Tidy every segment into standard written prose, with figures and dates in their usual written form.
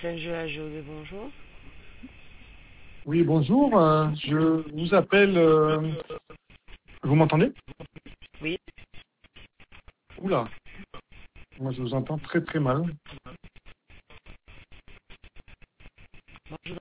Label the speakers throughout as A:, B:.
A: SMGA Jolé, bonjour.
B: Oui, bonjour. Je vous appelle. Vous m'entendez?
A: Oui.
B: Oula, moi je vous entends très très mal.
A: Bonjour.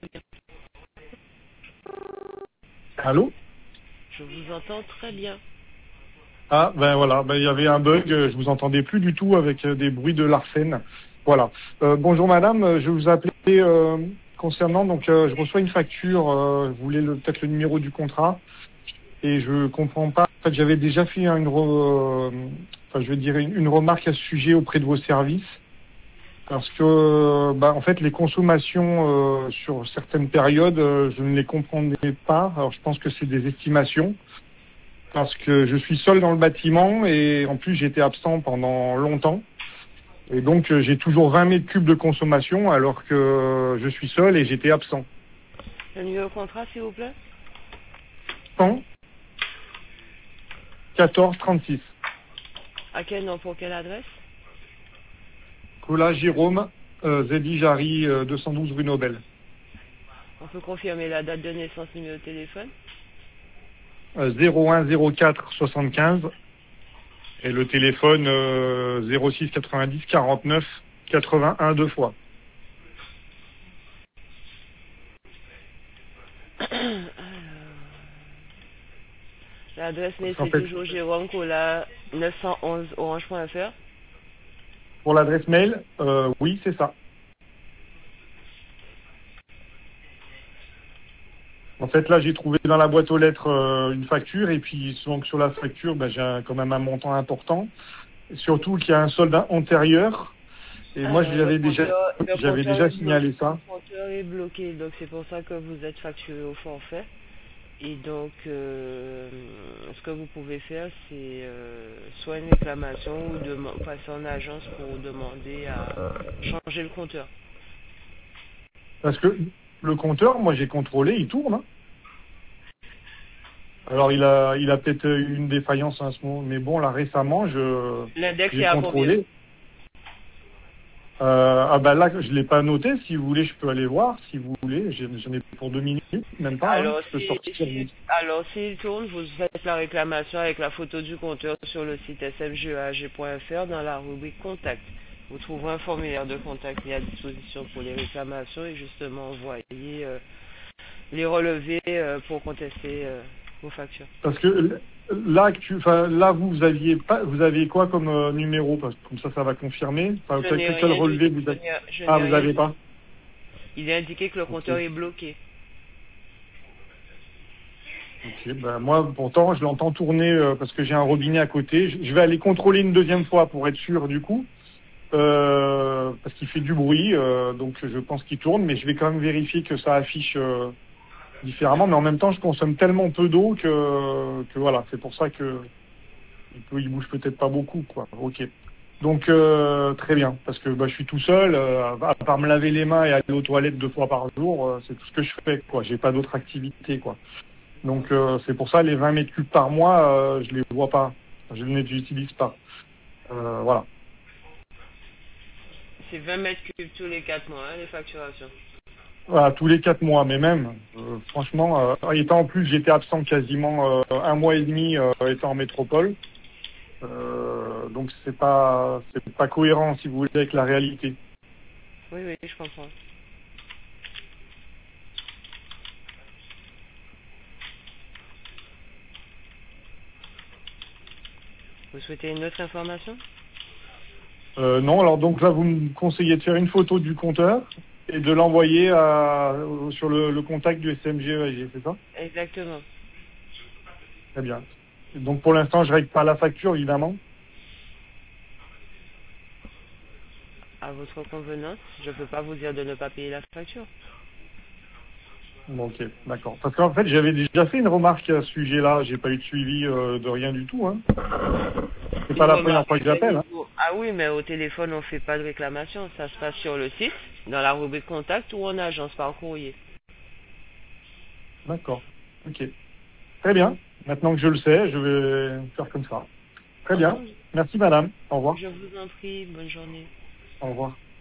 B: Allô?
A: Je vous entends très bien.
B: Ah, ben voilà, ben, il y avait un bug. Je vous entendais plus du tout avec des bruits de l'arsène. Voilà. Bonjour madame, je vous appelais concernant. Donc, je reçois une facture. Vous voulez peut-être le numéro du contrat et je comprends pas. En fait, j'avais déjà fait je veux dire une remarque à ce sujet auprès de vos services. Parce que, en fait, les consommations sur certaines périodes, je ne les comprenais pas. Alors, je pense que c'est des estimations, parce que je suis seul dans le bâtiment et en plus, j'étais absent pendant longtemps. Et donc, j'ai toujours 20 mètres cubes de consommation alors que je suis seul et j'étais absent.
A: Le numéro de contrat, s'il vous plaît.
B: 100 14 36.
A: À quel nom, pour quelle adresse?
B: Cola Jérôme, Zedi Jarry, 212 rue Nobel.
A: On peut confirmer la date de naissance, numéro de téléphone.
B: 01 04 75. Et le téléphone 06 90 49 81 deux fois.
A: Alors, l'adresse mail,
B: Parce qu'en
A: c'est
B: fait,
A: toujours Jérôme Cola 911 orange.fr.
B: pour l'adresse mail, oui, c'est ça. En fait, là, j'ai trouvé dans la boîte aux lettres une facture et puis donc sur la facture, j'ai quand même un montant important. Et surtout qu'il y a un solde antérieur. Et moi,
A: Alors, le
B: j'avais
A: compteur
B: déjà
A: est bloqué.
B: signalé ça.
A: Le compteur est bloqué, donc c'est pour ça que vous êtes facturé au forfait. Et donc, ce que vous pouvez faire, c'est soit une réclamation ou passer en agence pour demander à changer le compteur.
B: Parce que le compteur, moi, j'ai contrôlé, il tourne, hein. Alors, il a peut-être eu une défaillance à ce moment, mais bon, là, récemment,
A: L'index est
B: j'ai
A: à combien?
B: contrôlé. Là, je l'ai pas noté. Si vous voulez, je peux aller voir. Si vous voulez, j'en ai pour 2 minutes, même pas. Hein.
A: Alors,
B: Je peux sortir.
A: alors, s'il tourne, vous faites la réclamation avec la photo du compteur sur le site smgag.fr dans la rubrique Contact. Vous trouverez un formulaire de contact mis à disposition pour les réclamations et justement envoyer les relevés pour contester vos factures.
B: Parce que là, vous aviez quoi comme numéro? Parce que comme ça va confirmer. Enfin,
A: Je n'ai
B: quel
A: rien du
B: relevé
A: tout.
B: vous avez?
A: Je
B: Ah,
A: n'ai
B: vous
A: rien
B: avez
A: du tout.
B: pas?
A: Il est indiqué que le
B: Ok.
A: compteur est bloqué.
B: Ok. Ben moi, pourtant, je l'entends tourner parce que j'ai un robinet à côté. Je vais aller contrôler une deuxième fois pour être sûr du coup. Parce qu'il fait du bruit, donc je pense qu'il tourne, mais je vais quand même vérifier que ça affiche différemment. Mais en même temps, je consomme tellement peu d'eau que voilà, c'est pour ça que il bouge peut-être pas beaucoup, quoi. Ok. Donc très bien, parce que je suis tout seul, à part me laver les mains et aller aux toilettes 2 fois par jour, c'est tout ce que je fais, quoi. J'ai pas d'autre activité, quoi. Donc c'est pour ça les 20 mètres cubes par mois, je les vois pas, je ne les utilise pas. Voilà.
A: C'est 20 mètres cubes tous les 4 mois, hein, les facturations.
B: Voilà, tous les 4 mois, mais même, franchement, étant en plus, j'étais absent quasiment un mois et demi, étant en métropole, donc c'est pas cohérent, si vous voulez, avec la réalité.
A: Oui, oui, je comprends. Vous souhaitez une autre information?
B: Non, alors donc là, vous me conseillez de faire une photo du compteur et de l'envoyer sur le contact du SMG, c'est ça?
A: Exactement.
B: Très bien. Et donc pour l'instant, je règle pas la facture, évidemment.
A: À votre convenance, je ne peux pas vous dire de ne pas payer la facture.
B: Bon, ok, d'accord. Parce qu'en fait, j'avais déjà fait une remarque à ce sujet-là. J'ai pas eu de suivi de rien du tout. Hein. C'est pas
A: Une
B: la première
A: remarque
B: fois
A: à
B: que
A: quel
B: j'appelle. Hein.
A: niveau? Ah oui, mais au téléphone, on ne fait pas de réclamation. Ça se passe sur le site, dans la rubrique contact ou en agence par courrier.
B: D'accord. Ok. Très bien. Maintenant que je le sais, je vais faire comme ça. Très bien.
A: Entendu.
B: Merci, madame. Au revoir.
A: Je vous en prie, bonne journée.
B: Au revoir.